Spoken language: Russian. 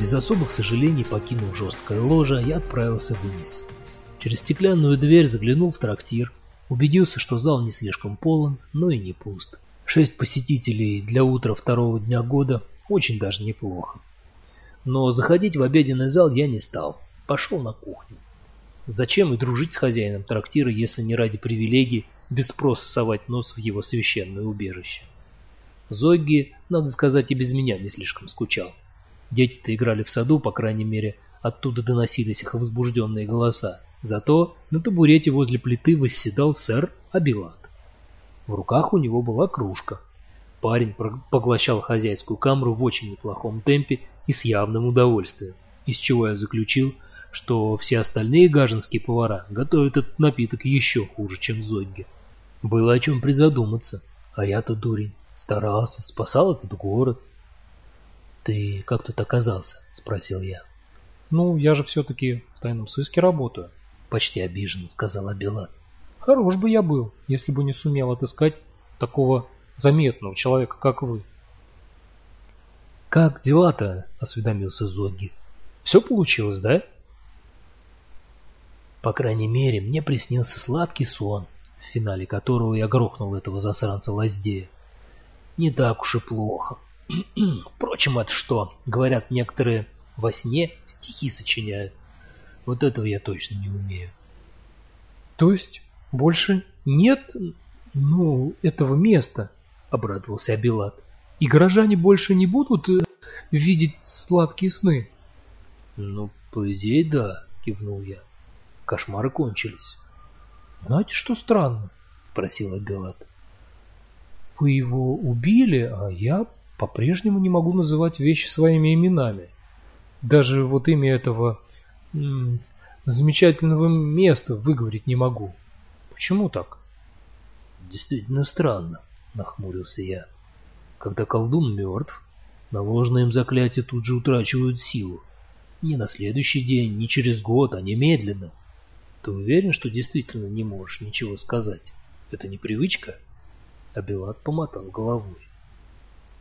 Без особых сожалений покинув жесткое ложе, я отправился вниз. Через стеклянную дверь заглянул в трактир, убедился, что зал не слишком полон, но и не пуст. 6 посетителей для утра второго дня года очень даже неплохо. Но заходить в обеденный зал я не стал, пошел на кухню. Зачем и дружить с хозяином трактира, если не ради привилегий без спроса совать нос в его священное убежище? Зогги, надо сказать, и без меня не слишком скучал. Дети-то играли в саду, по крайней мере, оттуда доносились их возбужденные голоса. Зато на табурете возле плиты восседал сэр Абилат. В руках у него была кружка. Парень поглощал хозяйскую камру в очень неплохом темпе и с явным удовольствием, из чего я заключил, что все остальные гаженские повара готовят этот напиток еще хуже, чем Зогги. Было о чем призадуматься, а я-то дурень, старался, спасал этот город. «Ты как тут оказался?» — спросил я. «Ну, я же все-таки в тайном сыске работаю», — почти обиженно сказал Абилат. «Хорош бы я был, если бы не сумел отыскать такого заметного человека, как вы». «Как дела-то?» — осведомился Зогги. «Все получилось, да?» По крайней мере, мне приснился сладкий сон, в финале которого я грохнул этого засранца Лаздея. Не так уж и плохо. Впрочем, это что? Говорят, некоторые во сне стихи сочиняют. Вот этого я точно не умею. То есть больше нет, этого места, обрадовался Абилат. И горожане больше не будут видеть сладкие сны? Ну, по идее, да, кивнул я. Кошмары кончились. Знаете, что странно? Спросил Абилат. Вы его убили, а я по-прежнему не могу называть вещи своими именами. Даже вот имя этого замечательного места выговорить не могу. Почему так? Действительно странно, нахмурился я. Когда колдун мертв, наложенные им заклятия тут же утрачивают силу. Не на следующий день, не через год, а немедленно. Ты уверен, что действительно не можешь ничего сказать? Это не привычка? Абилат помотал головой.